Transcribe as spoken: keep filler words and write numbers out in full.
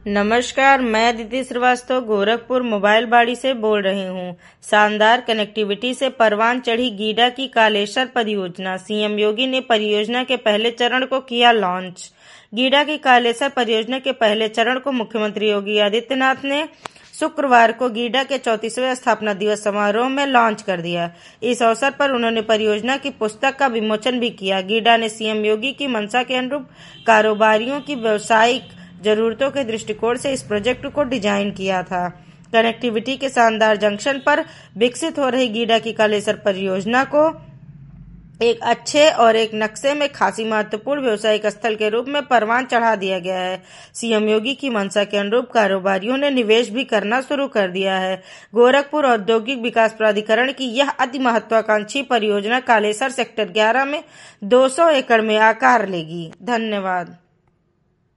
नमस्कार, मैं अदिति श्रीवास्तव गोरखपुर मोबाइल बाड़ी से बोल रही हूँ। शानदार कनेक्टिविटी से परवान चढ़ी गीडा की कालेसर परियोजना। सीएम योगी ने परियोजना के पहले चरण को किया लॉन्च। गीडा की कालेसर परियोजना के पहले चरण को मुख्यमंत्री योगी आदित्यनाथ ने शुक्रवार को गीडा के चौंतीसवें स्थापना दिवस समारोह में लॉन्च कर दिया। इस अवसर पर उन्होंने परियोजना की पुस्तक का विमोचन भी किया। गीडा ने सीएम योगी की मंशा के अनुरूप कारोबारियों की व्यावसायिक जरूरतों के दृष्टिकोण से इस प्रोजेक्ट को डिजाइन किया था। कनेक्टिविटी के शानदार जंक्शन पर विकसित हो रही गीडा की कालेसर परियोजना को एक अच्छे और एक नक्शे में खासी महत्वपूर्ण व्यवसायिक स्थल के रूप में परवान चढ़ा दिया गया है। सीएम योगी की मंशा के अनुरूप कारोबारियों ने निवेश भी करना शुरू कर दिया है। गोरखपुर औद्योगिक विकास प्राधिकरण की यह अति महत्वाकांक्षी परियोजना कालेसर सेक्टर ग्यारह में दो सौ एकड़ में आकार लेगी। धन्यवाद।